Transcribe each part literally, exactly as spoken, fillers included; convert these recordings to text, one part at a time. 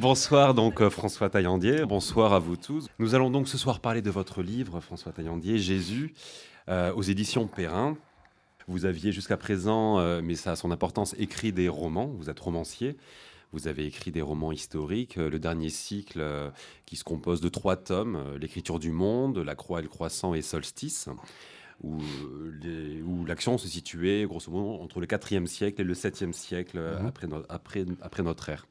Bonsoir donc euh, François Taillandier, bonsoir à vous tous. Nous allons donc ce soir parler de votre livre, François Taillandier, Jésus, euh, aux éditions Perrin. Vous aviez jusqu'à présent, euh, mais ça a son importance, écrit des romans, vous êtes romancier. Vous avez écrit des romans historiques, euh, le dernier cycle euh, qui se compose de trois tomes, euh, L'écriture du monde, La croix et le croissant et Solstice, où, euh, les- où l'action se situait grosso modo entre le quatrième siècle et le septième siècle euh, Mhm. après, no- après, après notre ère.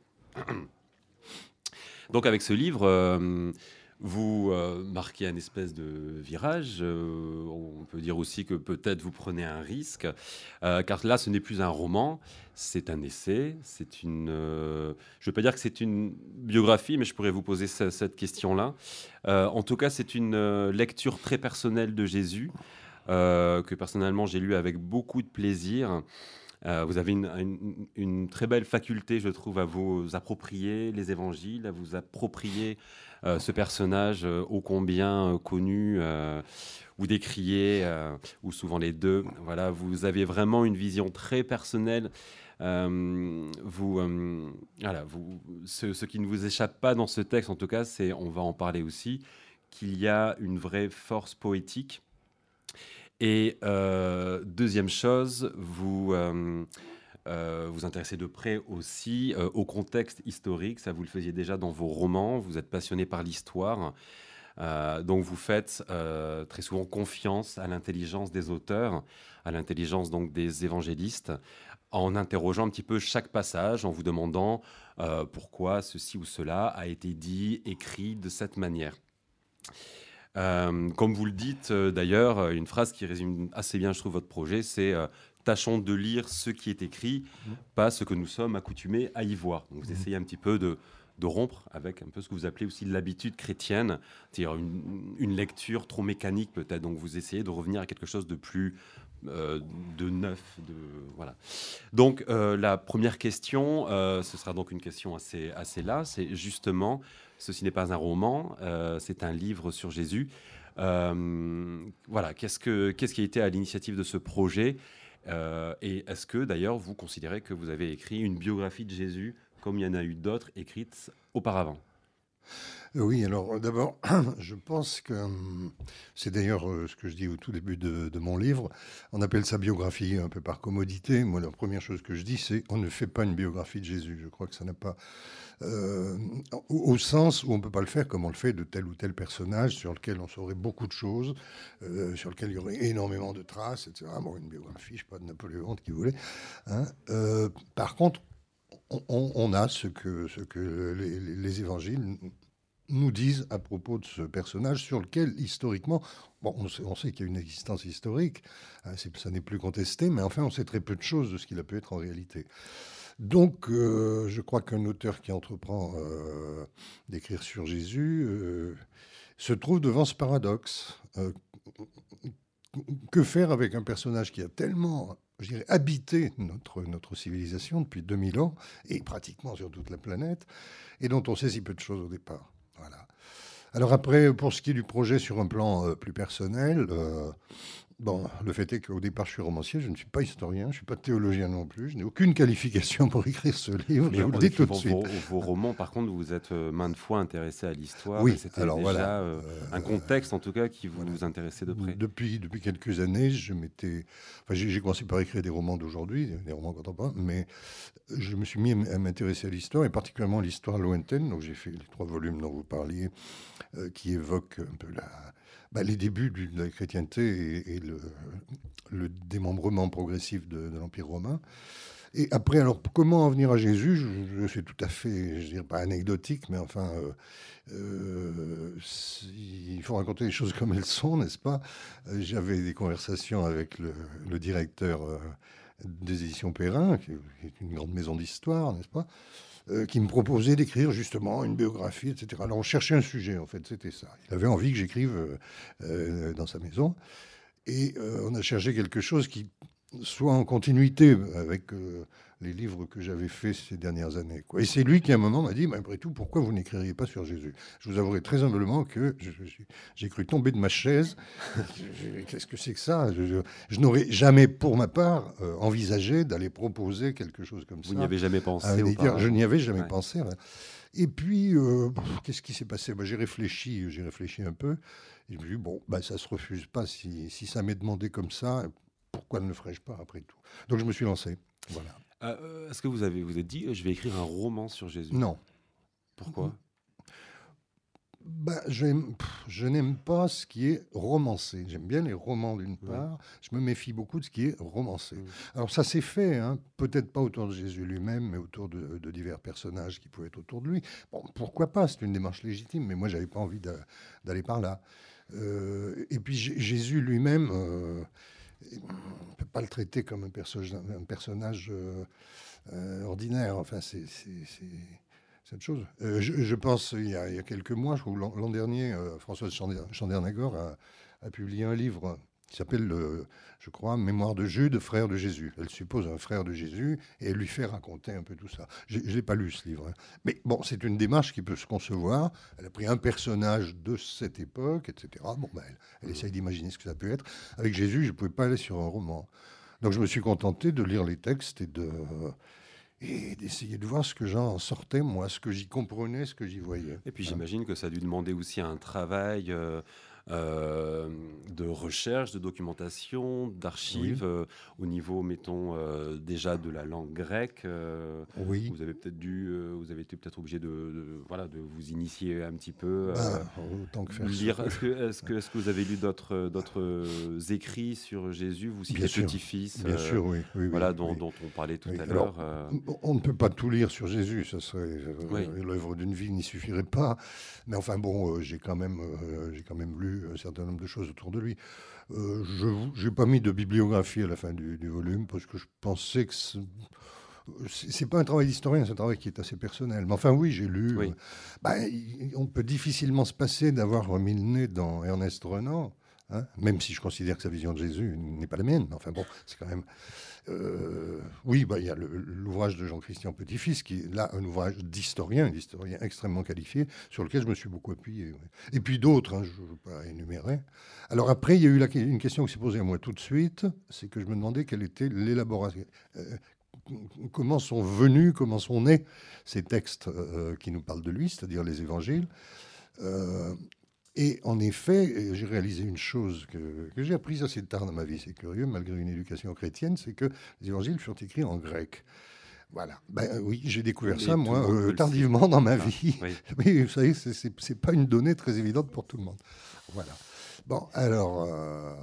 Donc avec ce livre, euh, vous euh, marquez un espèce de virage. Euh, on peut dire aussi que peut-être vous prenez un risque, euh, car là, ce n'est plus un roman, c'est un essai. C'est une. Euh, je ne veux pas dire que c'est une biographie, mais je pourrais vous poser ce- cette question-là. Euh, en tout cas, c'est une euh, lecture très personnelle de Jésus. euh, que personnellement j'ai lu avec beaucoup de plaisir. Euh, vous avez une, une- une très belle faculté, je trouve, à vous approprier les évangiles, à vous approprier euh, ce personnage euh, ô combien euh, connu euh, ou décrié, euh, ou souvent les deux. Voilà, vous avez vraiment une vision très personnelle. Euh, vous, euh, voilà, vous, ce, ce qui ne vous échappe pas dans ce texte, en tout cas, c'est, on va en parler aussi, qu'il y a une vraie force poétique. Et euh, deuxième chose, vous euh, euh, vous intéressez de près aussi euh, au contexte historique. Ça, vous le faisiez déjà dans vos romans. Vous êtes passionné par l'histoire. Euh, donc, vous faites euh, très souvent confiance à l'intelligence des auteurs, à l'intelligence donc des évangélistes, en interrogeant un petit peu chaque passage, en vous demandant euh, pourquoi ceci ou cela a été dit, écrit de cette manière. Euh, comme vous le dites euh, d'ailleurs, euh, une phrase qui résume assez bien, je trouve, votre projet, c'est euh, tâchons de lire ce qui est écrit, Mhm. pas ce que nous sommes accoutumés à y voir. Donc vous Mhm. essayez un petit peu de, de rompre avec un peu ce que vous appelez aussi l'habitude chrétienne, c'est-à-dire une, une lecture trop mécanique peut-être. Donc vous essayez de revenir à quelque chose de plus euh, de neuf, de voilà. Donc euh, la première question, euh, ce sera donc une question assez assez là, c'est justement ceci n'est pas un roman, euh, c'est un livre sur Jésus. Euh, voilà, qu'est-ce, que, qu'est-ce qui a été à l'initiative de ce projet Euh, Et est-ce que d'ailleurs vous considérez que vous avez écrit une biographie de Jésus comme il y en a eu d'autres écrites auparavant? Euh, Oui, alors euh, d'abord, je pense que hum, c'est d'ailleurs euh, ce que je dis au tout début de, de mon livre. On appelle ça biographie un peu par commodité. Moi, la première chose que je dis, c'est on ne fait pas une biographie de Jésus. Je crois que ça n'a pas. euh, au, au sens où on ne peut pas le faire comme on le fait de tel ou tel personnage sur lequel on saurait beaucoup de choses, euh, sur lequel il y aurait énormément de traces, et cetera. Bon, une biographie, je ne sais pas, de Napoléon, qui voulait. Hein. Euh, par contre, on, on a ce que, ce que les, les- les évangiles nous disent à propos de ce personnage sur lequel, historiquement, bon, on sait, on sait qu'il y a une existence historique, hein, c'est- ça n'est plus contesté, mais enfin, on sait très peu de choses de ce qu'il a pu être en réalité. Donc, euh, je crois qu'un auteur qui entreprend euh, d'écrire sur Jésus euh, se trouve devant ce paradoxe. Euh, que faire avec un personnage qui a tellement, je dirais, habité notre, notre civilisation depuis deux mille ans, et pratiquement sur toute la planète, et dont on sait si peu de choses au départ. Voilà. Alors après, pour ce qui est du projet sur un plan euh, plus personnel, euh, bon, le fait est qu'au départ, je suis romancier, je ne suis pas historien, je ne suis pas théologien non plus, je n'ai aucune qualification pour écrire ce livre, Mais je vous le en dis tout de écrivant suite. vos, vos romans, par contre, vous êtes euh, maintes fois intéressé à l'histoire et Oui, c'était alors voilà. déjà euh, un Euh, contexte, en tout cas, qui voilà. vous intéressait de près. Depuis, depuis quelques années, je m'étais. Enfin, j'ai j'ai commencé par écrire des romans d'aujourd'hui, des romans contemporains, mais je me suis mis à m'intéresser à l'histoire, et particulièrement à l'histoire lointaine. Donc j'ai fait les trois volumes dont vous parliez, euh, qui évoquent un peu la, bah, les débuts du- de la chrétienté et, et le, le démembrement progressif de, de l'Empire romain. Et après, alors, comment en venir à Jésus? je, je, C'est tout à fait, je dirais pas anecdotique, mais enfin, euh, euh, il faut raconter les choses comme elles sont, n'est-ce pas? Euh, J'avais des conversations avec le, le directeur euh, des éditions Perrin, qui est une grande maison d'histoire, n'est-ce pas? Euh, qui me proposait d'écrire justement une biographie, et cetera. Alors on cherchait un sujet, en fait, c'était ça. Il avait envie que j'écrive euh, euh, dans sa maison. Et euh, on a cherché quelque chose qui soit en continuité avec euh, les livres que j'avais faits ces dernières années, quoi. Et c'est lui qui, à un moment, m'a dit, mais après tout, pourquoi vous n'écririez pas sur Jésus? Je vous avouerai très humblement que je- je- j'ai cru tomber de ma chaise. Qu'est-ce que c'est que ça? Je, je- je n'aurais jamais, pour ma part, euh, envisagé d'aller proposer quelque chose comme Vous n'y ça avez jamais à un pensé éditeur. Je n'y auparavant? avais jamais Ouais. pensé. Ouais. Et puis, euh, pff, qu'est-ce qui s'est passé? Bah, j'ai réfléchi, j'ai réfléchi un peu. Et je me suis dit, bon, bah, ça se refuse pas. Si, si ça m'est demandé comme ça, pourquoi ne le ferais-je pas après tout? Donc je me suis lancé. Voilà. Euh, Est-ce que vous avez vous êtes dit, euh, je vais écrire un roman sur Jésus? Non. Pourquoi? Bah, j'aime- pff, je n'aime pas ce qui est romancé. J'aime bien les romans d'une Ouais. part. Je me méfie beaucoup de ce qui est romancé. Mm. Alors ça s'est fait, hein, peut-être pas autour de Jésus lui-même, mais autour de, de divers personnages qui pouvaient être autour de lui. Bon, pourquoi pas? C'est une démarche légitime, mais moi j'avais pas envie d'a- d'aller par là. Euh, et puis J- Jésus lui-même, euh, on ne peut pas le traiter comme un, perso- un personnage euh, euh, ordinaire. Enfin, c'est c'est- c'est- cette chose. Euh, je, je pense, il y, a, il y a quelques mois, je crois, l'an l'an dernier, euh, Françoise Chander- Chandernagor a, a publié un livre qui s'appelle, euh, je crois, Mémoire de Jude, frère de Jésus. Elle suppose un frère de Jésus et elle lui fait raconter un peu tout ça. Je ne l'ai pas lu, ce livre, hein. Mais bon, c'est une démarche qui peut se concevoir. Elle a pris un personnage de cette époque, et cetera. Bon, ben, elle, elle essaye d'imaginer ce que ça peut être. Avec Jésus, je ne pouvais pas aller sur un roman. Donc je me suis contenté de lire les textes et de et d'essayer de voir ce que j'en sortais, moi, ce que j'y comprenais, ce que j'y voyais. Et puis Voilà. j'imagine que ça a dû demander aussi un travail euh, euh, de recherche, de documentation, Oui, d'archives euh, au niveau, mettons, euh, déjà de la langue grecque. euh, oui. vous avez peut-être dû, euh, vous avez été peut-être obligé de, de- voilà, de vous initier un petit peu. Ben, euh, autant que faire se lire. peut. Est-ce que, est-ce que, est-ce que vous avez lu d'autres, d'autres écrits sur Jésus? Vous Bien citez sûr, Petit-Fils, bien euh, sûr, oui, oui, oui, voilà, dont, oui. dont on parlait tout Oui. à Alors, l'heure. euh, on ne peut pas tout lire sur Jésus, ça serait oui, euh, l'œuvre d'une vie n'y suffirait pas. Mais enfin bon, euh, j'ai quand même, euh, j'ai quand même lu un certain nombre de choses autour de lui. Euh, je n'ai pas mis de bibliographie à la fin du, du volume parce que je pensais que ce- c'est c'est pas un travail d'historien, c'est un travail qui est assez personnel. Mais enfin oui, j'ai lu. euh, oui, bah, il- on peut difficilement se passer d'avoir mis le nez dans Ernest Renan. Hein, même si je considère que sa vision de Jésus n'est pas la mienne, mais enfin bon, c'est quand même. Euh, oui, bah, il y a le- l'ouvrage de Jean-Christian Petit-Fils, qui est là un ouvrage d'historien, d'historien extrêmement qualifié, sur lequel je me suis beaucoup appuyé. Ouais. Et puis d'autres, hein, je ne vais pas énumérer. Alors après, il y a eu la, une question qui s'est posée à moi tout de suite, c'est que je me demandais quelle était l'élaboration. Euh, comment sont venus, comment sont nés ces textes euh, qui nous parlent de lui, c'est-à-dire les évangiles. Euh, et en effet, j'ai réalisé une chose que, que j'ai apprise assez tard dans ma vie, c'est curieux, malgré une éducation chrétienne, c'est que les évangiles furent écrits en grec. Voilà. Ben oui, j'ai découvert mais ça, tout le moi, monde euh, le sait. tardivement dans ma Ah, vie. oui. Oui, vous savez, c'est- c'est c'est pas une donnée très évidente pour tout le monde. Voilà. Bon, alors, euh,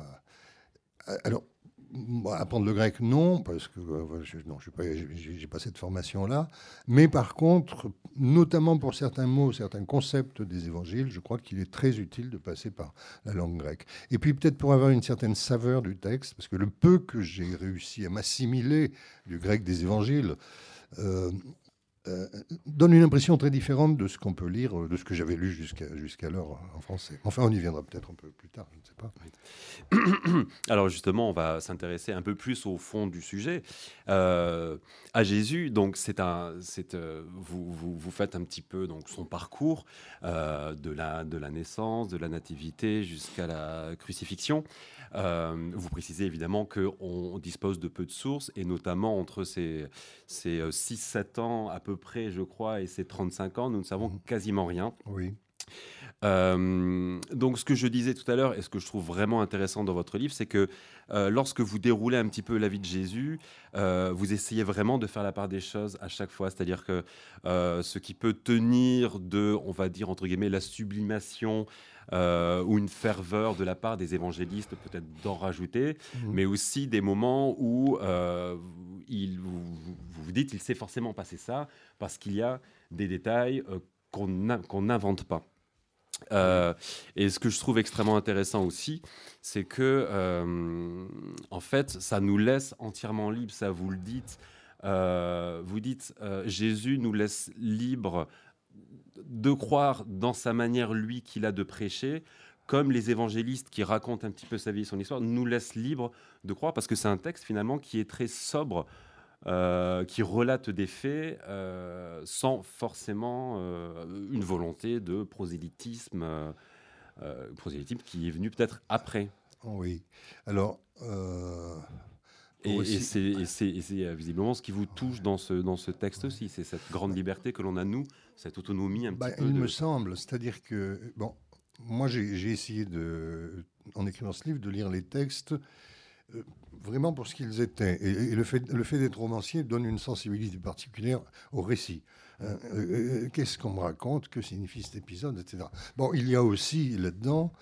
alors bon, apprendre le grec, non, parce que euh, voilà, je, non, je suis pas, j'ai j'ai pas cette formation-là. Mais par contre, notamment pour certains mots, certains concepts des évangiles, je crois qu'il est très utile de passer par la langue grecque. Et puis peut-être pour avoir une certaine saveur du texte, parce que le peu que j'ai réussi à m'assimiler du grec des évangiles, euh, euh, donne une impression très différente de ce qu'on peut lire, euh, de ce que j'avais lu jusqu'à jusqu'alors en français. Enfin, on y viendra peut-être un peu plus tard, je ne sais pas. Alors justement, on va s'intéresser un peu plus au fond du sujet, euh, à Jésus. Donc c'est un, c'est, euh, vous, vous, vous faites un petit peu donc son parcours euh, de la de la naissance, de la nativité jusqu'à la crucifixion. Euh, vous précisez évidemment que on dispose de peu de sources et notamment entre ces ces six sept ans à peu près, je crois, et ces trente-cinq ans, nous ne savons Mhm. quasiment rien. Oui. Euh, donc, ce que je disais tout à l'heure, et ce que je trouve vraiment intéressant dans votre livre, c'est que euh, lorsque vous déroulez un petit peu la vie de Jésus, euh, vous essayez vraiment de faire la part des choses à chaque fois. C'est-à-dire que euh, ce qui peut tenir de, on va dire, entre guillemets, la sublimation euh, ou une ferveur de la part des évangélistes, peut-être d'en rajouter, Mhm. mais aussi des moments où euh, il, vous, vous vous dites, il s'est forcément passé ça, parce qu'il y a des détails euh, qu'on n'a- qu'on n'invente pas. Oui. Euh, et ce que je trouve extrêmement intéressant aussi, c'est que, euh, en fait, ça nous laisse entièrement libres. Ça, vous le dites. Euh, vous dites, euh, Jésus nous laisse libres de croire dans sa manière, lui, qu'il a de prêcher, comme les évangélistes qui racontent un petit peu sa vie et son histoire, nous laissent libres de croire, parce que c'est un texte, finalement, qui est très sobre, euh, qui relate des faits euh, sans forcément euh, une volonté de prosélytisme, euh, euh, prosélytisme qui est venu peut-être après. Oui. Alors, euh, Et, et c'est, et c'est, et c'est euh, visiblement ce qui vous touche dans ce, dans ce texte aussi, c'est cette grande liberté que l'on a, nous, cette autonomie un Bah, petit peu il me de... semble, c'est-à-dire que, bon, moi j'ai j'ai essayé, de, en écrivant ce livre, de lire les textes euh, vraiment pour ce qu'ils étaient. Et, et le fait, le fait d'être romancier donne une sensibilité particulière au récit. Euh, euh, Qu'est-ce qu'on me raconte? Que signifie cet épisode, et cetera. Bon, il y a aussi là-dedans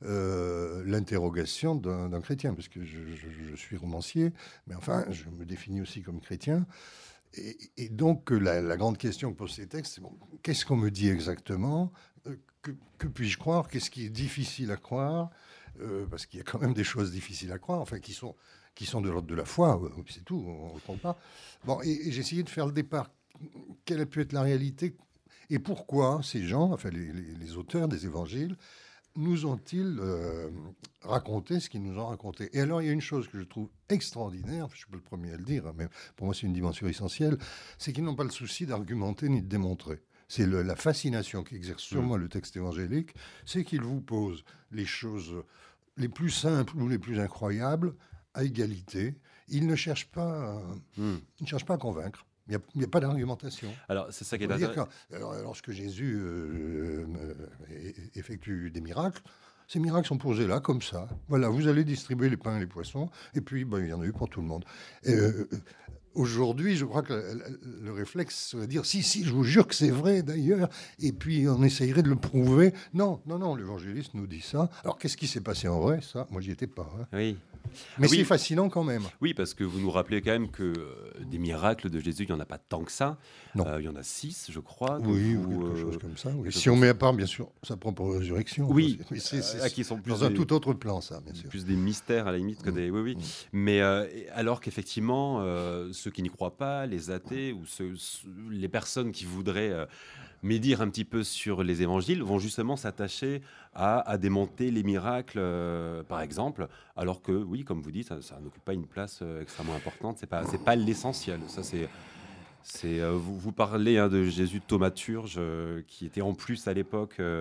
euh, l'interrogation d'un d'un chrétien, parce que je, je- je suis romancier, mais enfin, je me définis aussi comme chrétien. Et, et donc, la, la grande question que posent ces textes, c'est bon, qu'est-ce qu'on me dit exactement? Euh, Que, que puis-je croire? Qu'est-ce qui est difficile à croire? Euh, parce qu'il y a quand même des choses difficiles à croire, enfin, qui sont, qui sont de l'ordre de la foi, euh, c'est tout, on ne comprend pas. Bon, et, et j'ai essayé de faire le départ. Quelle a pu être la réalité? Et pourquoi ces gens, enfin, les, les- les auteurs des évangiles, nous ont-ils euh, raconté ce qu'ils nous ont raconté? Et alors, il y a une chose que je trouve extraordinaire, je suis pas le premier à le dire, hein, mais pour moi, c'est une dimension essentielle, c'est qu'ils n'ont pas le souci d'argumenter ni de démontrer. C'est le- la fascination qu'exerce sur Mm. moi le texte évangélique, c'est qu'il vous pose les choses les plus simples ou les plus incroyables à égalité. Il ne cherche pas, à- Mm. il ne cherche pas à convaincre. Il n'y a, il y a pas d'argumentation. Alors, c'est ça qui On est peut dire intéressant. que alors, lorsque Jésus euh, euh, effectue des miracles, ces miracles sont posés là, comme ça. Voilà, vous allez distribuer les pains et les poissons, et puis ben, il y en a eu pour tout le monde. Et, euh, Aujourd'hui, je crois que le, le réflexe serait de dire si, si, je vous jure que c'est vrai d'ailleurs, et puis on essayerait de le prouver. Non, non, non, l'évangéliste nous dit ça. Alors qu'est-ce qui s'est passé en vrai? Ça, moi, j'y étais pas. Hein. Oui. Mais Ah c'est oui. fascinant quand même. Oui, parce que vous nous rappelez quand même que euh, des miracles de Jésus, il n'y en a pas tant que ça. Non. Euh, il y en a six, je crois. que Oui, ou vous, quelque euh, chose comme ça. Oui. quelque Si chose on comme met ça. à part, bien sûr, sa propre résurrection. Oui, Mais c'est- c'est- euh, qui sont plus dans un des, tout autre plan, ça, bien sûr. plus des mystères à la limite que Mm. des... Oui, oui. Mm. Mais euh, et- alors qu'effectivement, euh, ceux qui n'y croient pas, les athées ou ceux- ceux- les personnes qui voudraient euh, médire un petit peu sur les évangiles vont justement s'attacher à, à démonter les miracles, euh, par exemple, alors que, oui, comme vous dites, ça, ça n'occupe pas une place euh, extrêmement importante. C'est pas, c'est pas l'essentiel. Ça, c'est... C'est, euh, vous, vous parlez hein, de Jésus de thaumaturge, euh, qui était en plus à l'époque, euh,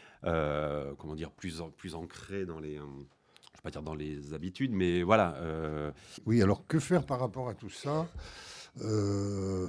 euh, comment dire, plus, en- plus ancré dans les, euh, je vais pas dire dans les habitudes, mais voilà. euh, Oui, alors que faire par rapport à tout ça? Euh,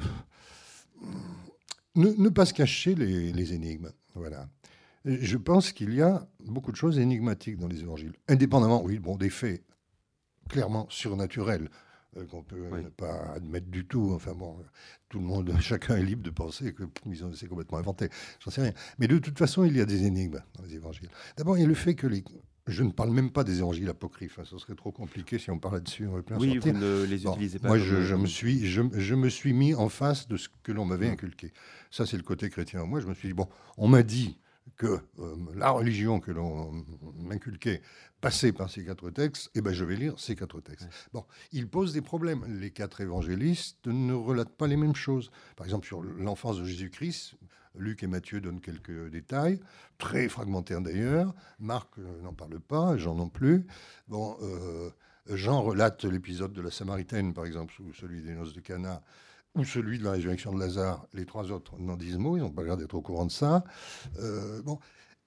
ne, ne pas se cacher les, les énigmes. Voilà. Je pense qu'il y a beaucoup de choses énigmatiques dans les évangiles, indépendamment, oui, bon, des faits clairement surnaturels euh, qu'on peut Oui. ne pas admettre du tout. Enfin bon, tout le monde, chacun est libre de penser que ils ont- c'est complètement inventé. J'en sais rien. Mais de toute façon, il y a des énigmes dans les évangiles. D'abord, il y a le fait que les... Je ne parle même pas des évangiles apocryphes. Hein, ce serait trop compliqué si on parlait dessus. On aurait pu en oui, sortir. vous ne les Bon, utilisez pas. moi, comme, je, je euh, me suis, je, je me suis mis en face de ce que l'on m'avait Mm. inculqué. Ça, c'est le côté chrétien. Moi, je me suis dit, bon, on m'a dit que euh, la religion que l'on m'inculquait passait par ces quatre textes, et ben je vais lire ces quatre textes. Ouais. Bon, il pose des problèmes. Les quatre évangélistes ne relatent pas les mêmes choses. Par exemple, sur l'enfance de Jésus-Christ, Luc et Matthieu donnent quelques détails, très fragmentaires d'ailleurs. Marc euh, n'en parle pas, Jean non plus. Bon, euh, Jean relate l'épisode de la Samaritaine, par exemple, ou celui des noces de Cana, ou celui de la résurrection de Lazare. Les trois autres n'en disent mot, ils n'ont pas l'air d'être au courant de ça. Euh, bon,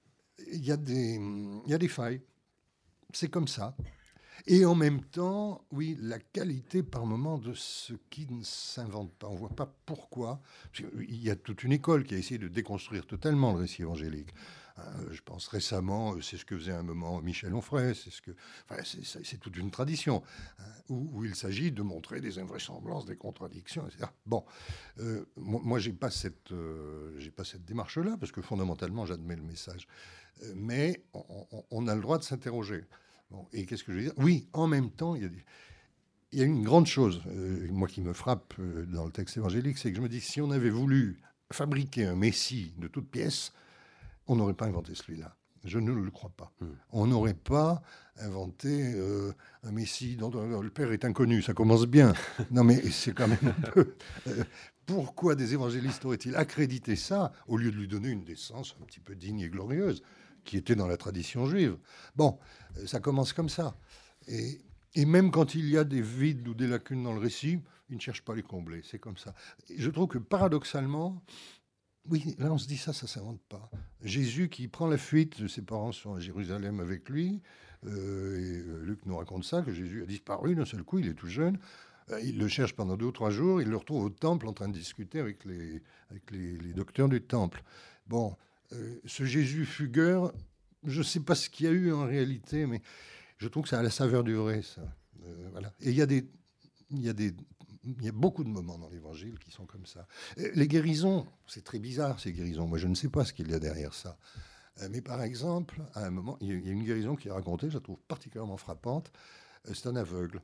il y a des, il y a des failles. C'est comme ça. Et en même temps, oui, la qualité par moment de ce qui ne s'invente pas. On ne voit pas pourquoi. Parce qu'il y a toute une école qui a essayé de déconstruire totalement le récit évangélique. Euh, je pense récemment, c'est ce que faisait à un moment Michel Onfray, c'est, ce que, enfin, c'est, c'est, c'est toute une tradition, hein, où, où il s'agit de montrer des invraisemblances, des contradictions, et cetera. Bon, euh, moi, je n'ai pas cette, euh, j'ai pas cette démarche-là, parce que fondamentalement, j'admets le message. Euh, mais on, on, on a le droit de s'interroger. Bon, et qu'est-ce que je veux dire? Oui, en même temps, il y a, des, il y a une grande chose, euh, moi qui me frappe euh, dans le texte évangélique, c'est que je me dis, si on avait voulu fabriquer un Messie de toutes pièces, on n'aurait pas inventé celui-là. Je ne le crois pas. Mmh. On n'aurait pas inventé euh, un Messie dont le père est inconnu. Ça commence bien. Non, mais c'est quand même un peu... Euh, pourquoi des évangélistes auraient-ils accrédité ça au lieu de lui donner une décence un petit peu digne et glorieuse qui était dans la tradition juive? Bon, ça commence comme ça. Et, et même quand il y a des vides ou des lacunes dans le récit, ils ne cherchent pas à les combler. C'est comme ça. Et je trouve que paradoxalement, oui, là on se dit ça, ça ne s'invente pas. Jésus qui prend la fuite, ses parents sont à Jérusalem avec lui, euh, et euh, Luc nous raconte ça, que Jésus a disparu d'un seul coup, il est tout jeune. Euh, il le cherche pendant deux ou trois jours, il le retrouve au temple en train de discuter avec les, avec les, les docteurs du temple. Bon, euh, ce Jésus fugueur, je ne sais pas ce qu'il y a eu en réalité, mais je trouve que ça a la saveur du vrai, ça. Euh, voilà. Et il y a des... Il y a des il y a beaucoup de moments dans l'Évangile qui sont comme ça. Les guérisons, c'est très bizarre, ces guérisons. Moi, je ne sais pas ce qu'il y a derrière ça. Mais par exemple, à un moment, il y a une guérison qui est racontée, je la trouve particulièrement frappante. C'est un aveugle.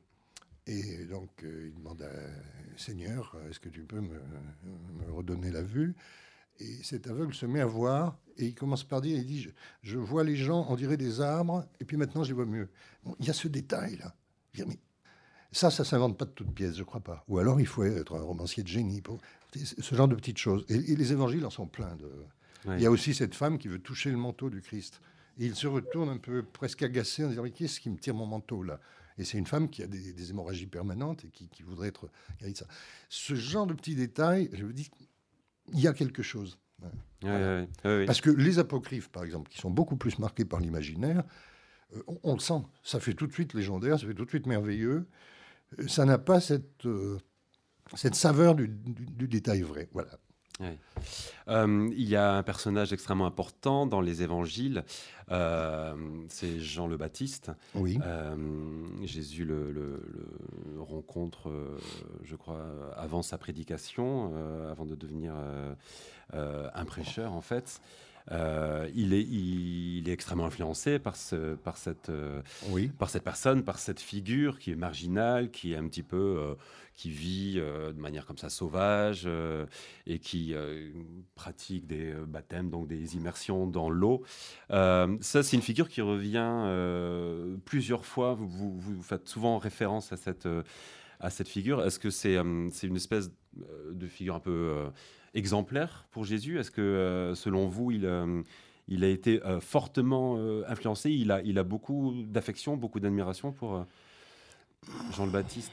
Et donc, il demande à Seigneur, est-ce que tu peux me, me redonner la vue? Et cet aveugle se met à voir, et il commence par dire, il dit, je, je vois les gens, on dirait des arbres, et puis maintenant, je les vois mieux. Bon, il y a ce détail-là. Je dis, mais ça, ça ne s'invente pas de toutes pièces, je ne crois pas. Ou alors, il faut être un romancier de génie pour ce genre de petites choses. Et, et les évangiles en sont pleins. De... Oui. Il y a aussi cette femme qui veut toucher le manteau du Christ. Et il se retourne un peu presque agacé en disant, mais qui est-ce qui me tire mon manteau, là? Et c'est une femme qui a des, des hémorragies permanentes et qui, qui voudrait être guérie de ça. Ce genre de petits détails, je vous dis, il y a quelque chose. Oui, voilà. oui, oui, oui. Parce que les apocryphes, par exemple, qui sont beaucoup plus marqués par l'imaginaire, euh, on, on le sent. Ça fait tout de suite légendaire, ça fait tout de suite merveilleux. Ça n'a pas cette, euh, cette saveur du, du, du détail vrai. Voilà. Oui. Euh, il y a un personnage extrêmement important dans les évangiles, euh, c'est Jean le Baptiste. Oui. Euh, Jésus le, le, le rencontre, euh, je crois, avant sa prédication, euh, avant de devenir euh, euh, un prêcheur, en fait. Euh, il, est, il, il est extrêmement influencé par, ce, par, cette, euh, oui. par cette personne, par cette figure qui est marginale, qui est un petit peu, euh, qui vit euh, de manière comme ça sauvage euh, et qui euh, pratique des euh, baptêmes, donc des immersions dans l'eau. Euh, ça, c'est une figure qui revient euh, plusieurs fois. Vous, vous, vous faites souvent référence à cette, euh, à cette figure. Est-ce que c'est, euh, c'est une espèce de figure un peu euh, exemplaire pour Jésus? Est-ce que, euh, selon vous, il, euh, il a été euh, fortement euh, influencé? Il a, il a beaucoup d'affection, beaucoup d'admiration pour euh, Jean le Baptiste?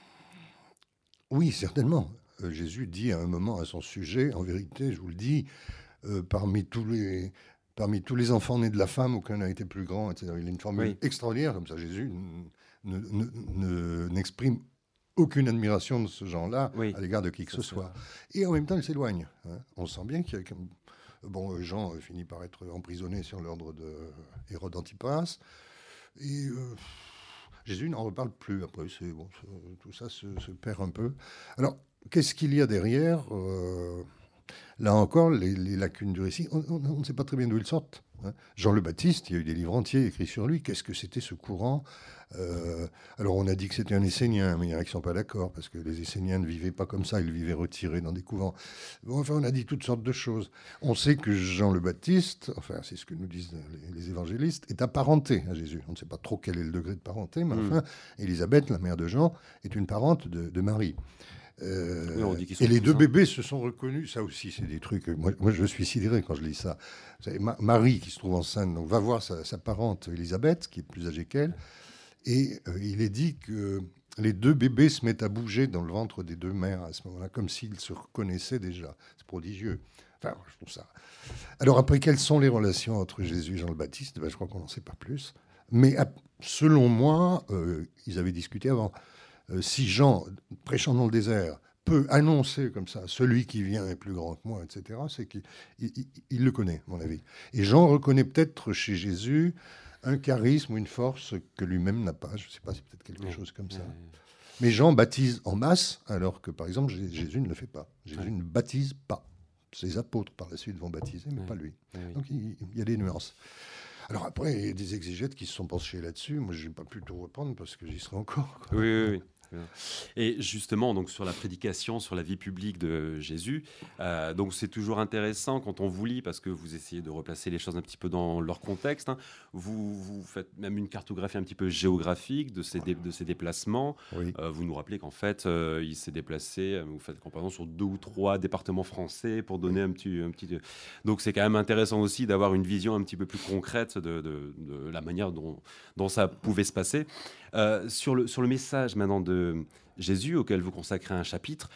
Oui, certainement. Euh, Jésus dit à un moment à son sujet, en vérité, je vous le dis, euh, parmi tous les... Parmi tous les enfants nés de la femme, aucun n'a été plus grand, et cetera. Il a une formule oui. extraordinaire, comme ça. Jésus ne, ne, ne, n'exprime aucune admiration de ce genre-là oui. à l'égard de qui que ce soit. Et en même temps, il s'éloigne. Hein. On sent bien qu'il y a... Bon, Jean finit par être emprisonné sur l'ordre de Hérode Antipas. Et euh, Jésus n'en reparle plus. Après, c'est, bon, tout ça se, se perd un peu. Alors, qu'est-ce qu'il y a derrière euh, Là encore, les, les lacunes du récit, on, on, on ne sait pas très bien d'où ils sortent. Hein. Jean le Baptiste, il y a eu des livres entiers écrits sur lui. Qu'est-ce que c'était ce courant? euh, Alors on a dit que c'était un Essénien, mais il y en a qui ne sont pas d'accord, parce que les Esséniens ne vivaient pas comme ça, ils vivaient retirés dans des couvents. Bon, enfin, on a dit toutes sortes de choses. On sait que Jean le Baptiste, enfin c'est ce que nous disent les, les évangélistes, est apparenté à Jésus. On ne sait pas trop quel est le degré de parenté, mais enfin, mmh. Élisabeth, la mère de Jean, est une parente de, de Marie. Euh, oui, on dit qu'ils sont et les deux ça. Bébés se sont reconnus. Ça aussi, c'est des trucs. Moi, moi je suis sidéré quand je lis ça. Ma- Marie, qui se trouve enceinte, donc, va voir sa, sa parente Élisabeth, qui est plus âgée qu'elle. Et euh, il est dit que les deux bébés se mettent à bouger dans le ventre des deux mères à ce moment-là, comme s'ils se reconnaissaient déjà. C'est prodigieux. Enfin, je trouve ça. Alors, après, quelles sont les relations entre Jésus et Jean le Baptiste? Ben, je crois qu'on n'en sait pas plus. Mais selon moi, euh, ils avaient discuté avant. Euh, si Jean, prêchant dans le désert, peut annoncer comme ça, celui qui vient est plus grand que moi, et cetera, c'est qu'il il, il, il le connaît, à mon avis. Et Jean reconnaît peut-être chez Jésus un charisme ou une force que lui-même n'a pas. Je ne sais pas, c'est peut-être quelque oui. chose comme ça. Oui. Mais Jean baptise en masse, alors que, par exemple, Jésus ne le fait pas. Jésus oui. ne baptise pas. Ses apôtres, par la suite, vont baptiser, mais oui. pas lui. Oui. Donc, il, il y a des nuances. Alors après, il y a des exégètes qui se sont penchés là-dessus. Moi, je n'ai pas pu tout reprendre parce que j'y serai encore. Quoi. Oui, oui, oui. Et justement, donc, sur la prédication, sur la vie publique de Jésus, euh, donc c'est toujours intéressant quand on vous lit, parce que vous essayez de replacer les choses un petit peu dans leur contexte. Hein. Vous, vous faites même une cartographie un petit peu géographique de ces, dé, de ces déplacements. Oui. Euh, vous nous rappelez qu'en fait, euh, il s'est déplacé, vous faites comparaison sur deux ou trois départements français pour donner oui. un, petit, un petit... Donc c'est quand même intéressant aussi d'avoir une vision un petit peu plus concrète de, de, de la manière dont, dont ça pouvait se passer. Euh, sur, le, sur le message maintenant de de Jésus, auquel vous consacrez un chapitre,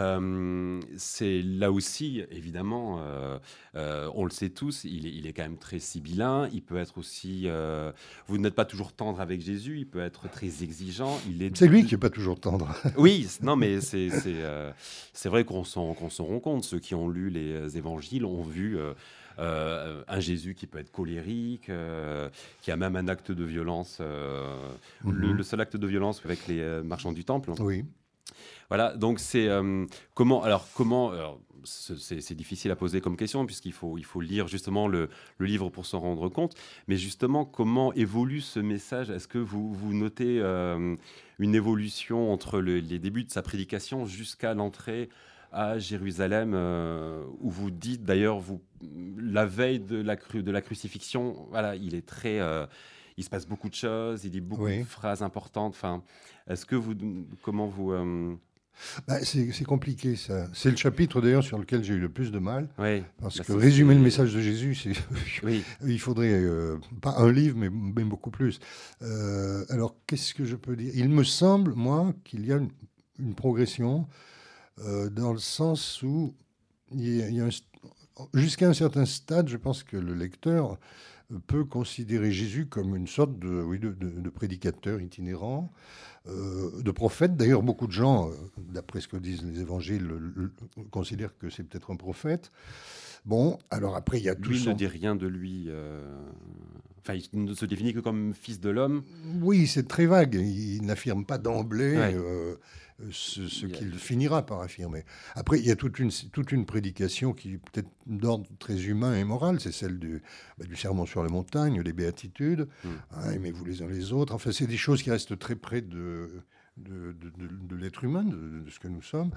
euh, c'est là aussi, évidemment, euh, euh, on le sait tous, il est, il est quand même très sibyllin. Il peut être aussi... euh, vous n'êtes pas toujours tendre avec Jésus, il peut être très exigeant. Il est... C'est lui qui n'est pas toujours tendre. Oui, c- non, mais c'est c'est euh, c'est vrai qu'on s'en qu'on s'en rend compte. Ceux qui ont lu les évangiles ont vu euh, euh, un Jésus qui peut être colérique, euh, qui a même un acte de violence, euh, le, Mhm. le seul acte de violence avec les euh, marchands du temple. Oui. Voilà, donc c'est euh, comment alors comment alors, c'est c'est- c'est difficile à poser comme question puisqu'il faut il faut lire justement le, le livre pour s'en rendre compte. Mais justement, comment évolue ce message? Est-ce que vous vous notez euh, une évolution entre le- les débuts de sa prédication jusqu'à l'entrée à Jérusalem, euh, où vous dites d'ailleurs vous la veille de la cru- de la crucifixion, voilà, il est très euh, il se passe beaucoup de choses, il dit beaucoup de Oui. phrases importantes. Enfin, est-ce que vous comment vous euh, Bah, c'est c'est compliqué, ça. C'est le chapitre, d'ailleurs, sur lequel j'ai eu le plus de mal. Oui, Parce bah que c'est, résumer le c'est- message de Jésus, c'est oui, il faudrait euh, pas un livre, mais, mais beaucoup plus. Euh, alors, qu'est-ce que je peux dire? Il me semble, moi, qu'il y a une, une progression euh, dans le sens où il y a, il y a un st- jusqu'à un certain stade, je pense que le lecteur peut considérer Jésus comme une sorte de, oui, de, de- de prédicateur itinérant, euh, de prophète. D'ailleurs, beaucoup de gens, euh, d'après ce que disent les évangiles, le- le- considèrent que c'est peut-être un prophète. Bon, alors après, il y a tout lui ne son... dit rien de lui. euh, Enfin, il ne se définit que comme fils de l'homme. Oui, c'est très vague. Il n'affirme pas d'emblée Ouais. euh, ce, ce Il y a- qu'il finira par affirmer. Après, il y a toute une, toute une prédication qui est peut-être d'ordre très humain et moral. C'est celle du, bah, du sermon sur la montagne, des béatitudes. Hmm. Hein, aimez-vous les uns les autres. Enfin, c'est des choses qui restent très près de, de, de- de- de l'être humain, de, de ce que nous sommes.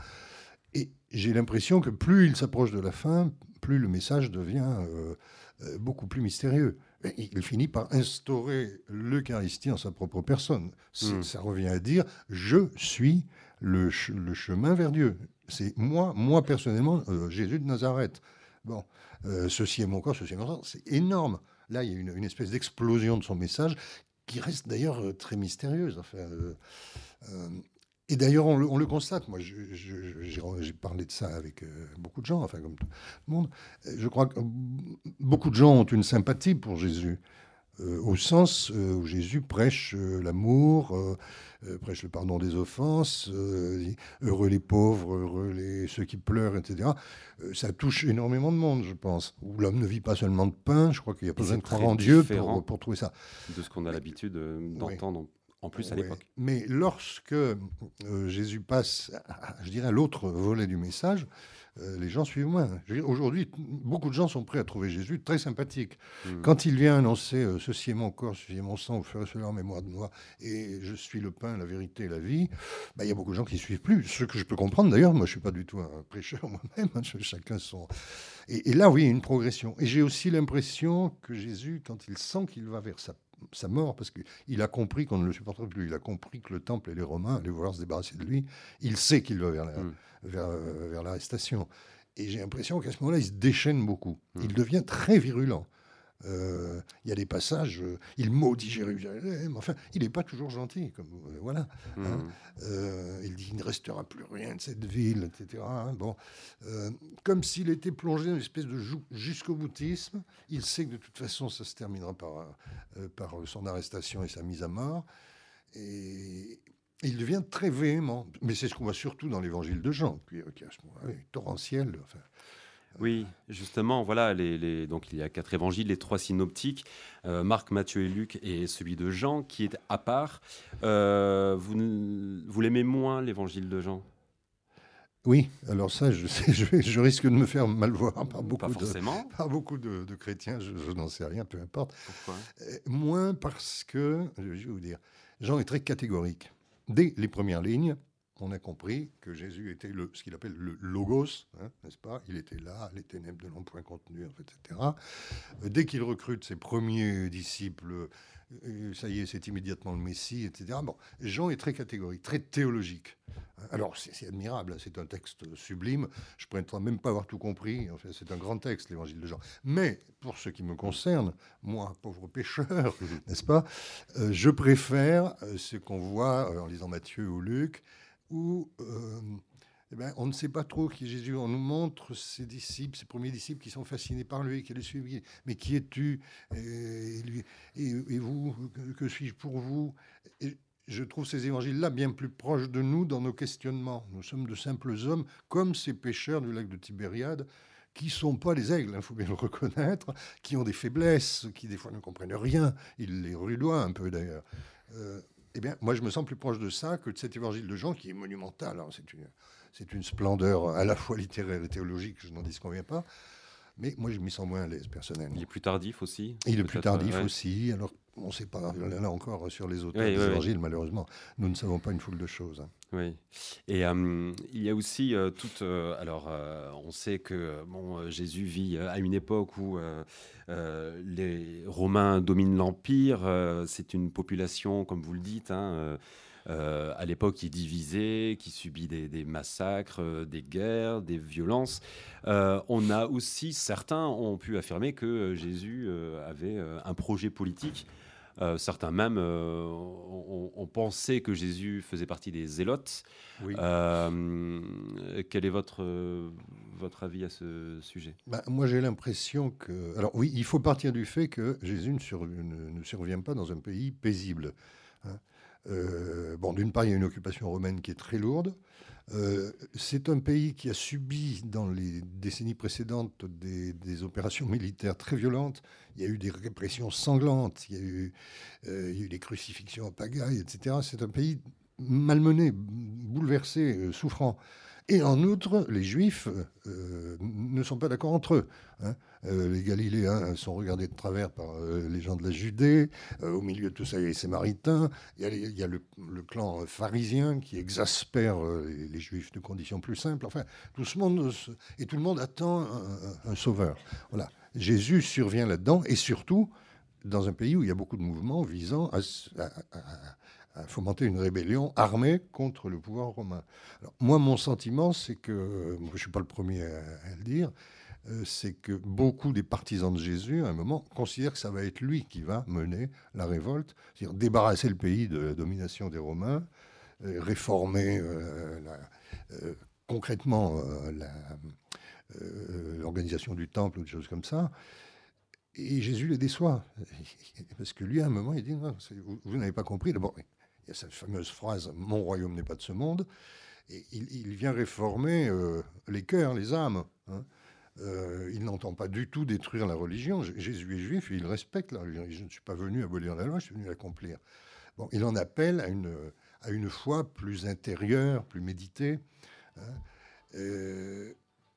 Et j'ai l'impression que plus il s'approche de la fin, plus le message devient euh, euh, beaucoup plus mystérieux. Et il finit par instaurer l'Eucharistie en sa propre personne. C'est- Hmm. Ça revient à dire, je suis le, ch- le chemin vers Dieu. C'est moi, moi personnellement, euh, Jésus de Nazareth. Bon, euh, ceci est mon corps, ceci est mon sang. C'est énorme. Là, il y a une, une espèce d'explosion de son message qui reste d'ailleurs euh, très mystérieuse. Enfin, euh, euh, et d'ailleurs, on le, on le constate. Moi, je- je- je- j'ai j'ai parlé de ça avec euh, beaucoup de gens, enfin, comme tout le monde. Euh, Je crois que euh, beaucoup de gens ont une sympathie pour Jésus, euh, au sens euh, où Jésus prêche euh, l'amour, euh, euh, prêche le pardon des offenses, euh, dit, heureux les pauvres, heureux les, ceux qui pleurent, et cetera. Euh, ça touche énormément de monde, je pense. Où l'homme ne vit pas seulement de pain, je crois qu'il n'y a pas Et besoin c'est de croire très en Dieu différent pour, pour trouver ça. de ce qu'on a l'habitude euh, Oui. d'entendre, en plus à Ouais. l'époque. Mais lorsque euh, Jésus passe, à, à- je dirais, à l'autre volet du message, euh, les gens suivent moins. Je veux dire, aujourd'hui, t- beaucoup de gens sont prêts à trouver Jésus très sympathique. Hmm. Quand il vient annoncer euh, ceci est mon corps, ceci est mon sang, vous ferez cela en mémoire de moi, et je suis le pain, la vérité et la vie, bah, il y a beaucoup de gens qui ne suivent plus. Ce que je peux comprendre d'ailleurs, moi je ne suis pas du tout un prêcheur moi-même, hein, ch- chacun son. Et, et là, oui, une progression. Et j'ai aussi l'impression que Jésus, quand il sent qu'il va vers sa sa mort, parce qu'il a compris qu'on ne le supporterait plus. Il a compris que le temple et les Romains allaient vouloir se débarrasser de lui. Il sait qu'il va vers la- Hmm. vers, euh, vers l'arrestation. Et j'ai l'impression qu'à ce moment-là, il se déchaîne beaucoup. Hmm. Il devient très virulent. Euh, Il y a des passages, euh, il maudit Jérusalem. Enfin, il n'est pas toujours gentil. Comme, euh, voilà. Hmm. hein. Euh, il dit qu'il ne restera plus rien de cette ville, et cetera hein. Bon, euh, comme s'il était plongé dans une espèce de jou- jusqu'au boutisme. Il sait que de toute façon, ça se terminera par, euh, par son arrestation et sa mise à mort. Et il devient très véhément. Mais c'est ce qu'on voit surtout dans l'évangile de Jean, qui, qui est à ce moment-là est torrentiel. Enfin, Oui, justement, voilà, les, les- donc il y a quatre évangiles, les trois synoptiques, euh, Marc, Matthieu et Luc, et celui de Jean, qui est à part. Euh, vous n- vous l'aimez moins, l'évangile de Jean? oui, alors ça, je, sais, je, vais- je risque de me faire mal voir par Pas beaucoup de, forcément. par beaucoup de, de chrétiens, je, je n'en sais rien, peu importe. Pourquoi? Euh, moins parce que, je vais vous dire, Jean est très catégorique. Dès les premières lignes, on a compris que Jésus était le, ce qu'il appelle le logos, hein, n'est-ce pas? Il était là, les ténèbres de l'ont point contenu, et cetera. Euh, dès qu'il recrute ses premiers disciples, euh, ça y est, c'est immédiatement le Messie, et cetera. Bon, Jean est très catégorique, très théologique. Alors, c'est, c'est admirable, hein, c'est un texte sublime. Je ne pourrais même pas avoir tout compris. Enfin, c'est un grand texte, l'Évangile de Jean. Mais, pour ce qui me concerne, moi, pauvre pécheur, n'est-ce pas, euh, je préfère euh, ce qu'on voit euh, en lisant Matthieu ou Luc, où euh, eh ben, on ne sait pas trop qui est Jésus. On nous montre ses disciples, ses premiers disciples qui sont fascinés par lui, qui le suivent. Mais qui es-tu? et, lui, et, et vous, que, que suis-je pour vous? et, Je trouve ces évangiles-là bien plus proches de nous dans nos questionnements. Nous sommes de simples hommes, comme ces pêcheurs du lac de Tibériade, qui ne sont pas les aigles, il faut bien le reconnaître, qui ont des faiblesses, qui des fois ne comprennent rien. Ils les rudoient un peu d'ailleurs. Euh, eh bien, moi, je me sens plus proche de ça que de cet évangile de Jean, qui est monumental. Alors, c'est une, c'est une splendeur à la fois littéraire et théologique, je n'en disconviens pas. Mais moi, je m'y sens moins à l'aise, personnellement. Il est plus tardif aussi. Il est plus tardif ouais. aussi. Alors, on ne sait pas, là encore, sur les auteurs oui, des oui, évangiles, oui. malheureusement, nous ne savons pas une foule de choses. Hein. Oui. Et euh, il y a aussi euh, toute. Euh, alors, euh, on sait que bon, Jésus vit à une époque où euh, euh, les Romains dominent l'Empire. Euh, c'est une population, comme vous le dites, hein, euh, euh, à l'époque qui est divisée, qui subit des, des massacres, euh, des guerres, des violences. Euh, on a aussi, certains ont pu affirmer que Jésus euh, avait euh, un projet politique. Euh, certains même euh, ont, ont pensé que Jésus faisait partie des zélotes. Oui. Euh, quel est votre, votre avis à ce sujet? Bah, moi, j'ai l'impression que... Alors oui, il faut partir du fait que Jésus ne, sur... ne, ne survient pas dans un pays paisible. Hein. Euh, bon, d'une part, il y a une occupation romaine qui est très lourde. Euh, c'est un pays qui a subi dans les décennies précédentes des, des opérations militaires très violentes. Il y a eu des répressions sanglantes, il y a eu, euh, il y a eu des crucifixions en pagaille, et cetera. C'est un pays malmené, bouleversé, euh, souffrant. Et en outre, les Juifs euh, ne sont pas d'accord entre eux. Hein. Euh, les Galiléens sont regardés de travers par euh, les gens de la Judée. Euh, au milieu de tout ça, il y a les Samaritains. Il y a, les, il y a le, le clan pharisien qui exaspère euh, les, les Juifs de conditions plus simples. Enfin, tout ce monde, et tout le monde attend un, un, un sauveur. Voilà. Jésus survient là-dedans, et surtout dans un pays où il y a beaucoup de mouvements visant à, à, à, à fomenter une rébellion armée contre le pouvoir romain. Alors, moi, mon sentiment, c'est que, je ne suis pas le premier à, à le dire, euh, c'est que beaucoup des partisans de Jésus, à un moment, considèrent que ça va être lui qui va mener la révolte, c'est-à-dire débarrasser le pays de la domination des Romains, euh, réformer euh, la, euh, concrètement euh, la, euh, l'organisation du temple ou des choses comme ça. Et Jésus les déçoit. Parce que lui, à un moment, il dit, non, vous, vous n'avez pas compris. D'abord, il y a cette fameuse phrase, mon royaume n'est pas de ce monde. Et il, il vient réformer euh, les cœurs, les âmes. Hein. Euh, il n'entend pas du tout détruire la religion. Jésus est juif et il respecte la religion. Je ne suis pas venu abolir la loi, je suis venu l'accomplir. Bon, il en appelle à une, à une foi plus intérieure, plus méditée. Hein. Euh,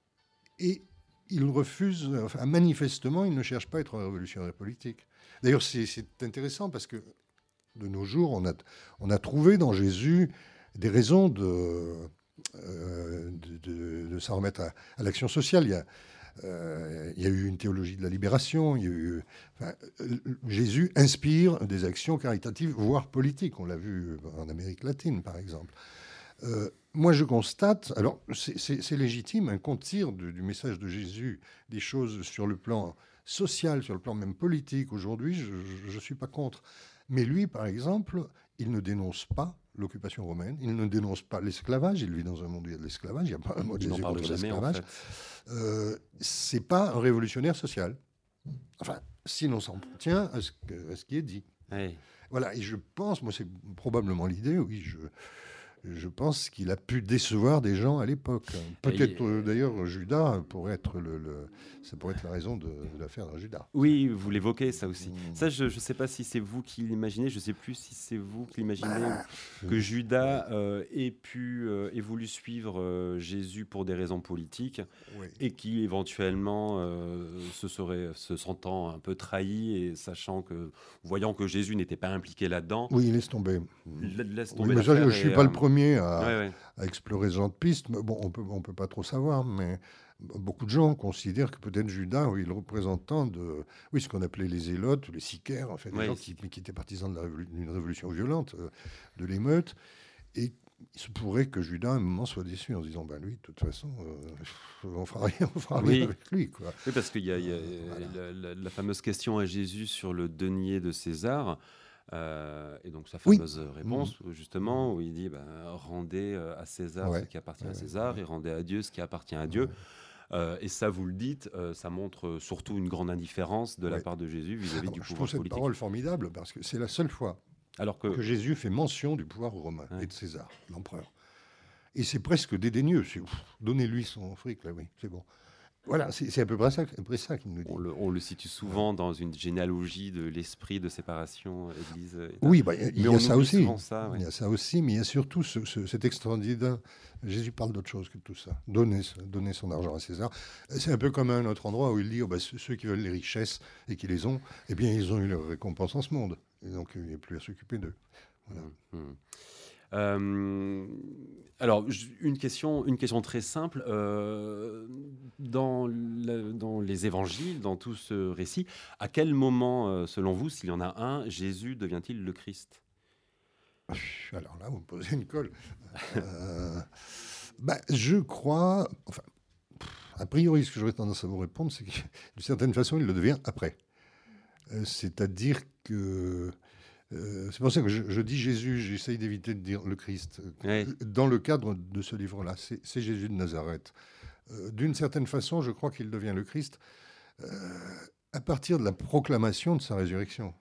et il refuse, enfin, manifestement, il ne cherche pas à être un révolutionnaire politique. D'ailleurs, c'est, c'est intéressant parce que de nos jours, on a, on a trouvé dans Jésus des raisons de, euh, de, de, de s'en remettre à, à l'action sociale. Il y a, euh, il y a eu une théologie de la libération. Il y a eu, enfin, Jésus inspire des actions caritatives, voire politiques. On l'a vu en Amérique latine, par exemple. Euh, moi, je constate, alors c'est, c'est, c'est légitime hein, qu'on tire du, du message de Jésus des choses sur le plan social, sur le plan même politique. Aujourd'hui, je ne suis pas contre. Mais lui, par exemple, il ne dénonce pas l'occupation romaine, il ne dénonce pas l'esclavage, il vit dans un monde où il y a de l'esclavage, il n'y a pas un mot de Jésus contre l'esclavage. En fait. euh, c'est pas un révolutionnaire social. Enfin, si l'on s'en tient à ce, que, à ce qui est dit. Oui. Voilà, et je pense, moi c'est probablement l'idée, oui, je... Je pense qu'il a pu décevoir des gens à l'époque. Peut-être euh, d'ailleurs Judas pourrait être le, le, ça pourrait être la raison de, de l'affaire de Judas. Oui, vous l'évoquez ça aussi. Mmh. Ça, je ne sais pas si c'est vous qui l'imaginez. Je ne sais plus si c'est vous qui l'imaginez bah, que Judas euh, ait pu euh, ait voulu suivre euh, Jésus pour des raisons politiques oui. et qui éventuellement euh, se serait se sentant un peu trahi et sachant que voyant que Jésus n'était pas impliqué là-dedans. Oui, laisse tomber. Laisse tomber. Oui, mais ça, je ne suis pas le premier premiers à, Ouais, ouais. à explorer ce genre de piste. Mais bon, on peut, on peut pas trop savoir, mais beaucoup de gens considèrent que peut-être Judas, oui, le représentant de, oui, ce qu'on appelait les zélotes ou les sicaires, en fait, des Ouais, gens les qui, sicaires. qui étaient partisans de la révolu- d'une révolution violente, euh, de l'émeute. Et il se pourrait que Judas, à un moment, soit déçu en se disant, ben lui, de toute façon, euh, on fera rien, on fera rien Oui. avec lui, quoi. Oui, parce qu'il y a, il y a, Euh, voilà. la, la- la fameuse question à Jésus sur le denier de César, euh, et donc sa Oui. fameuse Mhm. réponse, justement, où il dit ben, rendez euh, à César ce Ouais. qui appartient Ouais, à ouais, César ouais. et rendez à Dieu ce qui appartient à Ouais. Dieu. Euh, et ça, vous le dites, euh, ça montre surtout une grande indifférence de la Ouais. part de Jésus vis-à-vis Alors, du je pouvoir trouve cette politique. parole formidable parce que c'est la seule fois Alors que que, Jésus fait mention du pouvoir romain ouais. et de César, l'empereur. Et c'est presque dédaigneux. C'est, pff, donnez-lui son fric, là, oui, c'est bon. Voilà, c'est, c'est à peu près ça, à peu près ça qu'il nous dit. On le, on le situe souvent dans une généalogie de l'esprit de séparation Église. État. Oui, bah, il y Mais a on ça oublie aussi. souvent ça. Il Ouais. y a ça aussi, mais il y a surtout ce, ce- cet extraordinaire. Jésus parle d'autre chose que de tout ça. Donner, donner son argent à César. C'est un peu comme à un autre endroit où il dit oh, bah, ceux ceux qui veulent les richesses et qui les ont, eh bien, ils ont eu leur récompense en ce monde. Et donc, il n'y a plus à s'occuper d'eux. Voilà. Mmh, mmh. Euh, alors, j- une question, une question très simple. Euh, dans, le- dans les évangiles, dans tout ce récit, à quel moment, euh, selon vous, s'il y en a un, Jésus devient-il le Christ? Alors là, vous me posez une colle. Euh, bah, je crois. Enfin, a priori, ce que j'aurais tendance à vous répondre, c'est que d'une certaine façon, il le devient après. Euh, c'est-à-dire que. euh, c'est pour ça que je, je dis Jésus, j'essaye d'éviter de dire le Christ. Ouais. Dans le cadre de ce livre-là, c'est, c'est Jésus de Nazareth. Euh, d'une certaine façon, je crois qu'il devient le Christ euh, à partir de la proclamation de sa résurrection,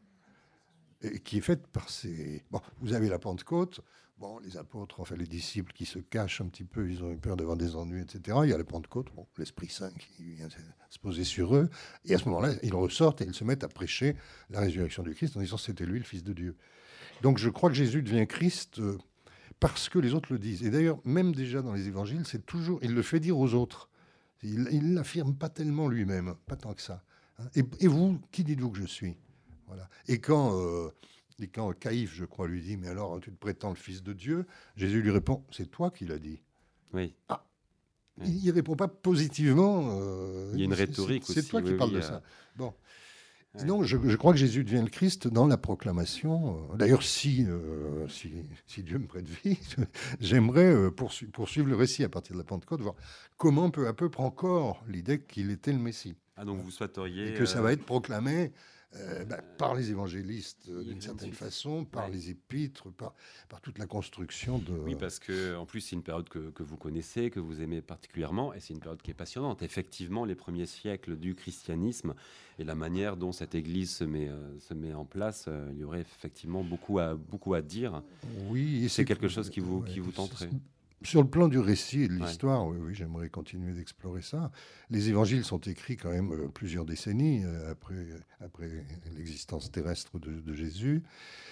et qui est faite par ces... Bon, vous avez la Pentecôte, bon, les apôtres, enfin les disciples qui se cachent un petit peu, ils ont eu peur d'avoir des ennuis, et cetera. Il y a la Pentecôte, bon, l'Esprit Saint qui vient se poser sur eux, et à ce moment-là, ils ressortent et ils se mettent à prêcher la résurrection du Christ en disant c'était lui le Fils de Dieu. Donc je crois que Jésus devient Christ euh, parce que les autres le disent. Et d'ailleurs, même déjà dans les évangiles, c'est toujours, il le fait dire aux autres. Il ne l'affirme pas tellement lui-même, pas tant que ça. Hein. Et, et vous, qui dites-vous que je suis? Voilà. Et quand, euh, et quand Caïphe, je crois, lui dit, mais alors tu te prétends le Fils de Dieu, Jésus lui répond, c'est toi qui l'as dit. Oui. Ah, Oui. il ne répond pas positivement. euh, Il y a une c'est- rhétorique c'est, aussi. c'est toi qui oui, parles oui, de euh, ça. Bon. ouais. Non, je, je crois que Jésus devient le Christ dans la proclamation. D'ailleurs, si, euh, si, si Dieu me prête vie, j'aimerais euh, poursu- poursuivre le récit à partir de la Pentecôte, voir comment peu à peu prend corps l'idée qu'il était le Messie. Ah, donc vous souhaiteriez. Et que ça euh, va être proclamé euh, bah, par les évangélistes euh, il d'une vient certaine de- façon, par Ouais. les épîtres, par, par toute la construction de... Oui, parce que en plus c'est une période que, que vous connaissez, que vous aimez particulièrement, et c'est une période qui est passionnante. Effectivement, les premiers siècles du christianisme et la manière dont cette Église se met, euh, se met en place, euh, il y aurait effectivement beaucoup à, beaucoup à dire. Oui, et C'est quelque chose qui vous, ouais, qui vous c'est- tenterait. Sur le plan du récit et de Ouais. l'histoire, oui, oui, j'aimerais continuer d'explorer ça. Les évangiles sont écrits quand même euh, plusieurs décennies euh, après, après l'existence terrestre de, de Jésus.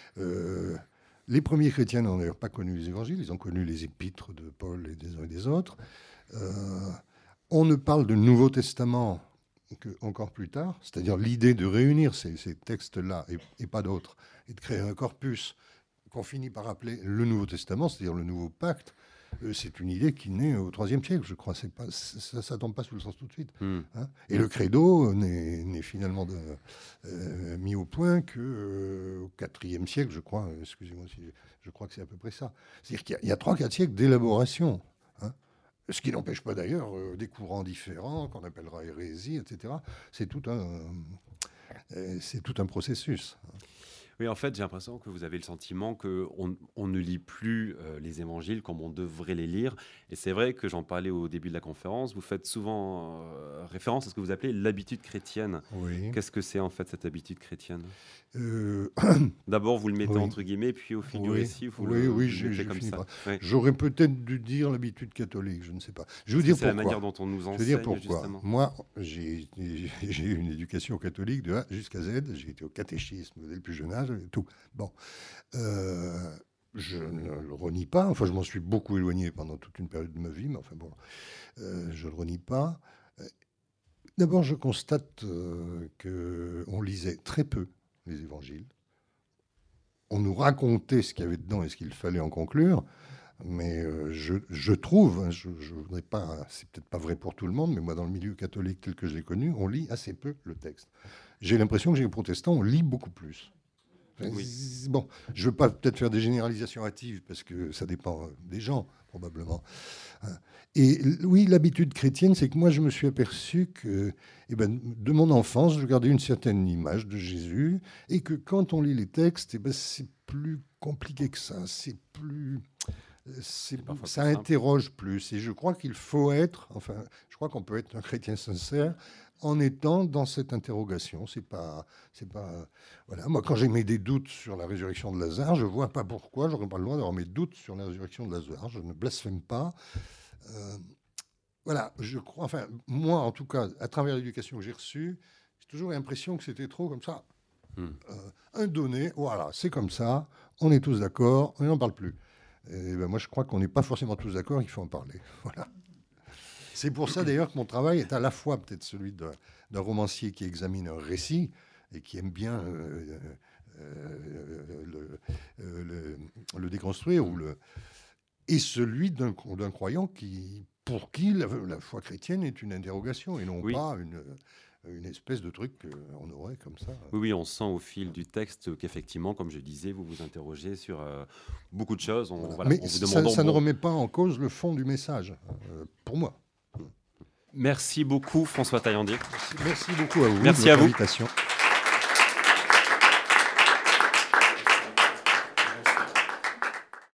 Euh, les premiers chrétiens n'ont d'ailleurs pas connu les évangiles, ils ont connu les épîtres de Paul et des uns et des autres. Euh, on ne parle de Nouveau Testament que encore plus tard, c'est-à-dire l'idée de réunir ces, ces textes-là et, et pas d'autres, et de créer un corpus qu'on finit par appeler le Nouveau Testament, c'est-à-dire le Nouveau Pacte. Euh, c'est une idée qui naît au troisième siècle, je crois. C'est pas, ça ne tombe pas sous le sens tout de suite. Hmm. Hein. Et le credo n'est, n'est finalement de, euh, mis au point qu'au euh, quatrième siècle, je crois. Excusez-moi si je, je crois que c'est à peu près ça. C'est-à-dire qu'il y a, il y a trois, quatre siècles d'élaboration. Hein. Ce qui n'empêche pas d'ailleurs euh, des courants différents qu'on appellera hérésie, et cetera. C'est tout un, euh, c'est tout un processus. Oui, en fait, j'ai l'impression que vous avez le sentiment qu'on on ne lit plus euh, les évangiles comme on devrait les lire. Et c'est vrai que j'en parlais au début de la conférence, vous faites souvent euh, référence à ce que vous appelez l'habitude chrétienne. Oui. Qu'est-ce que c'est en fait cette habitude chrétienne? Euh, D'abord, vous le mettez Oui. entre guillemets, puis au fil du Oui. récit, vous Oui, le, oui, vous le je- mettez je comme finis ça. par- Ouais. J'aurais peut-être dû dire l'habitude catholique, je ne sais pas. Je veux C'est dire c'est la pourquoi. manière dont on nous Je enseigne, veux dire pourquoi. justement. Moi, j'ai j'ai eu une éducation catholique de A jusqu'à Z. J'ai été au catéchisme dès le plus jeune âge et tout. Bon. Euh, je ne le renie pas. Enfin, je m'en suis beaucoup éloigné pendant toute une période de ma vie, mais enfin bon, euh, je ne le renie pas. Euh, D'abord, je constate euh, qu'on lisait très peu les évangiles. On nous racontait ce qu'il y avait dedans et ce qu'il fallait en conclure. Mais euh, je, je trouve, hein, je, je voudrais pas, c'est peut-être pas vrai pour tout le monde, mais moi, dans le milieu catholique tel que je l'ai connu, on lit assez peu le texte. J'ai l'impression que chez les protestants, on lit beaucoup plus. Oui. Bon, je ne veux pas peut-être faire des généralisations hâtives, parce que ça dépend des gens, probablement. Et oui, l'habitude chrétienne, c'est que moi, je me suis aperçu que, eh ben, de mon enfance, je gardais une certaine image de Jésus, et que quand on lit les textes, eh ben, c'est plus compliqué que ça. C'est plus... C'est, C'est ça plus interroge plus. Et je crois qu'il faut être, enfin, je crois qu'on peut être un chrétien sincère en étant dans cette interrogation. C'est pas, c'est pas, voilà. Moi, quand j'ai mes des doutes sur la résurrection de Lazare, je vois pas pourquoi j'aurais pas le droit d'avoir mes doutes sur la résurrection de Lazare. Je ne blasphème pas. Euh, voilà, je crois, enfin, moi, en tout cas, à travers l'éducation que j'ai reçue, j'ai toujours l'impression que c'était trop comme ça. Hmm. Euh, un donné, voilà, c'est comme ça, on est tous d'accord, on n'en parle plus. Et ben moi, je crois qu'on n'est pas forcément tous d'accord, il faut en parler. Voilà. C'est pour ça, d'ailleurs, que mon travail est à la fois peut-être celui d'un, d'un romancier qui examine un récit et qui aime bien euh, euh, le, euh, le, le déconstruire, ou le, et celui d'un, d'un croyant qui, pour qui la, la foi chrétienne est une interrogation et non oui. pas une... une espèce de truc qu'on aurait comme ça. Oui, oui, on sent au fil du texte qu'effectivement, comme je disais, vous vous interrogez sur euh, beaucoup de choses. On, voilà. Voilà, Mais on vous ça, demande ça bon... ne remet pas en cause le fond du message, euh, pour moi. Merci beaucoup, François Taillandier. Merci, merci beaucoup à vous. Merci à vous. Invitation.